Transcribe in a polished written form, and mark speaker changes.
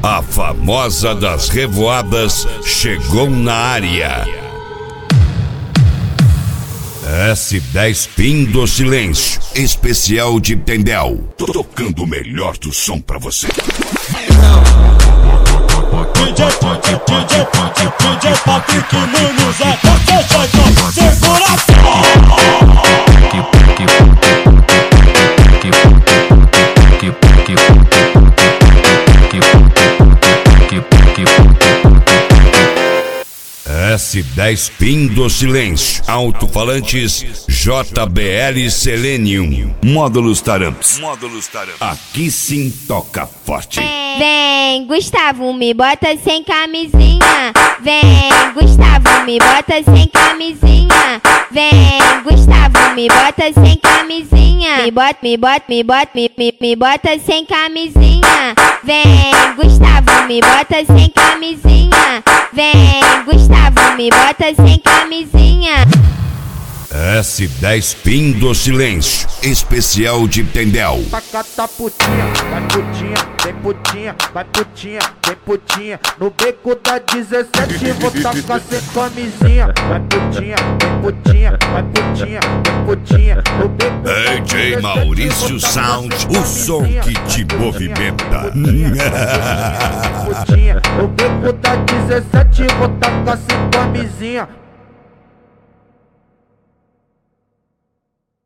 Speaker 1: A famosa das revoadas chegou na área. S10 Pin do Silêncio, especial de Tendel, tocando o melhor do som pra você.
Speaker 2: DJ Patrick Nunes, segura
Speaker 1: S10 Pin do Silêncio, alto-falantes JBL Selenium, módulos Taramps. Aqui sim toca forte.
Speaker 3: Vem, Gustavo, me bota sem camisinha. Vem, Gustavo, me bota sem camisinha. Vem, Gustavo, me bota sem camisinha. Me bota sem camisinha. Vem, Gustavo, me bota sem camisinha. Vem, Gustavo, me bota sem camisinha.
Speaker 1: S10 Pin do Silêncio, especial de Tendel.
Speaker 4: Tacata putinha, vai putinha, vem putinha, vai putinha, vem putinha. No beco da 17 vou tacar sem camisinha. Vai putinha, vem putinha, vai putinha, vem putinha. No beco da
Speaker 1: DJ Maurício Sound, o som que te movimenta.
Speaker 4: Putinha, no beco da 17 vou tacar sem camisinha.